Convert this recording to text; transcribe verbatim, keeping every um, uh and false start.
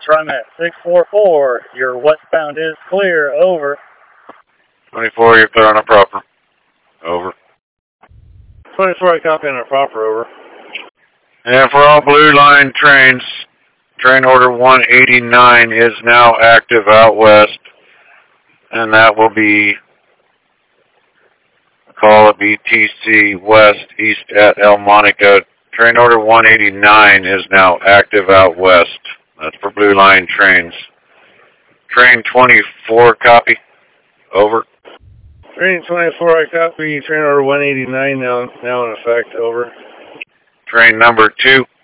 TriMet six four four, your westbound is clear, over. twenty-four, you're clear on a proper. Over. twenty-four, I copy on a proper, over. And for all Blue Line trains, train order one eighty-nine is now active out west, and that will be, call it B T C West, east at El Monica. Train order one eighty-nine is now active out west. That's for Blue Line trains. Train twenty-four, copy. Over. Train twenty-four, I copy. Train order one eighty-nine now, now in effect, over. Train number two,